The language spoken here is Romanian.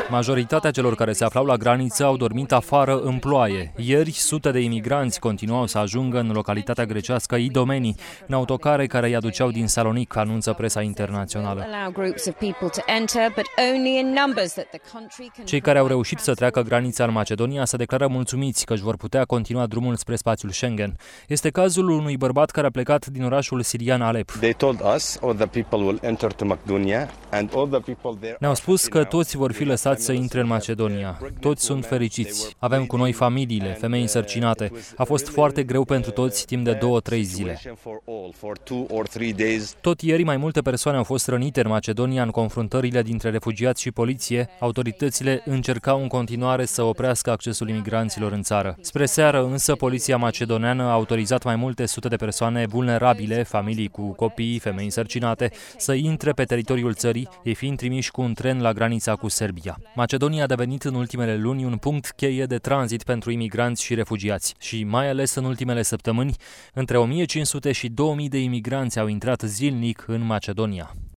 Majoritatea celor care se aflau la graniță au dormit afară în ploaie. Ieri, sute de imigranți continuau să ajungă în localitatea grecească Idomeni, în autocare care îi aduceau din Salonic, anunță presa internațională. Cei care au reușit să treacă granița în Macedonia se declară mulțumiți că își vor putea continua drumul spre spațiul Schengen. Este cazul unui bărbat care a plecat din orașul sirian Alep. Ne-au spus că toți vor fi lăsați să intre în Macedonia. Toți sunt fericiți. Avem cu noi familiile, femei însărcinate. A fost foarte greu pentru toți timp de 2-3 zile. Tot ieri mai multe persoane au fost rănite în Macedonia în confruntările dintre refugiați și poliție. Autoritățile încercau în continuare să oprească accesul imigranților în țară. Spre seară însă poliția macedoneană a autorizat mai multe sute de persoane vulnerabile, familii cu copii, femei însărcinate, să intre pe teritoriul țării, ei fiind trimiși cu un tren la granița cu Serbia. Macedonia a devenit în ultimele luni un punct cheie de tranzit pentru imigranți și refugiați și, mai ales în ultimele săptămâni, între 1500 și 2000 de imigranți au intrat zilnic în Macedonia.